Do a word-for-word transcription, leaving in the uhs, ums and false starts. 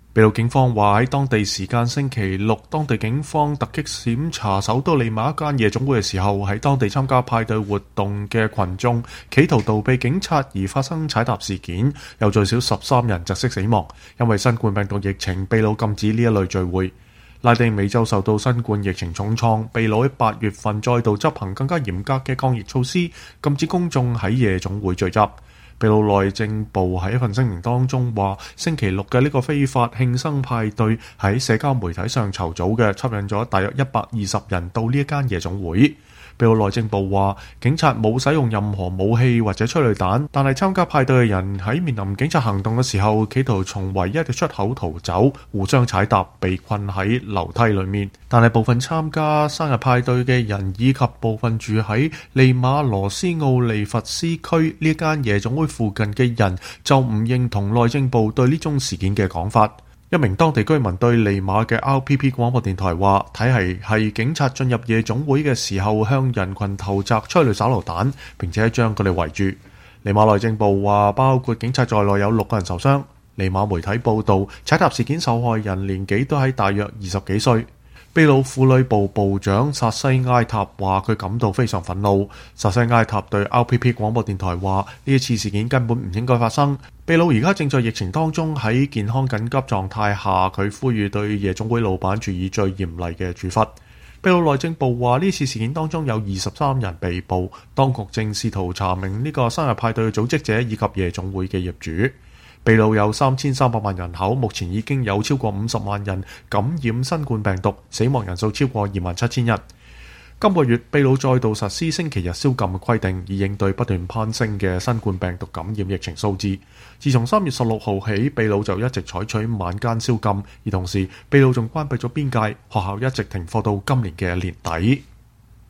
秘魯警方話喺當地時間星期六，當地警方突擊檢查首都利馬一間夜總會嘅時候，喺當地參加派對活動嘅群眾企圖逃避警察而發生踩踏事件，有最少十三人窒息死亡。因為新冠病毒疫情，秘魯禁止呢一類聚會。拉丁美洲受到新冠疫情重創，秘魯喺八月份再度執行更加嚴格嘅抗疫措施，禁止公眾喺夜總會聚集。秘魯內政部喺一份聲明當中話，星期六嘅呢個非法慶生派對喺社交媒體上籌組嘅，吸引咗大約一百二十人到呢一間夜總會。秘魯內政部話，警察冇使用任何武器或者催淚彈，但係參加派對嘅人喺面臨警察行動嘅時候，企圖從唯一嘅出口逃走，互相踩踏，被困喺樓梯裏面。但係部分參加生日派對嘅人以及部分住喺利馬羅斯奧利弗斯區呢間夜總會附近嘅人就唔認同內政部對呢宗事件嘅講法。一名當地居民對利馬嘅 R P P 廣播電台話，睇係係警察進入夜總會嘅時候向人群投擲催淚手榴彈，並且將佢哋圍住。利馬內政部話，包括警察在內有六個人受傷。利馬媒體報道，踩踏事件受害人年紀都喺大約二十幾歲。秘魯婦女部部長薩西埃塔話，佢感到非常憤怒。薩西埃塔對 R P P 廣播電台話，呢一次事件根本唔應該發生。秘魯而家正在疫情當中，喺健康緊急狀態下，佢呼籲對夜總會老闆處以最嚴厲嘅處罰。秘魯內政部話，呢次事件當中有二十三人被捕，當局正試圖查明呢個生日派對嘅組織者以及夜總會嘅業主。秘魯有三千三百萬人口，目前已經有超過五十萬人感染新冠病毒，死亡人數超過二萬七千人。今個月，秘魯再度實施星期日宵禁嘅規定，以應對不斷攀升嘅新冠病毒感染疫情數字。自從三月十六號起，秘魯就一直採取晚間宵禁，而同時秘魯仲關閉咗邊界，學校一直停課到今年嘅年底。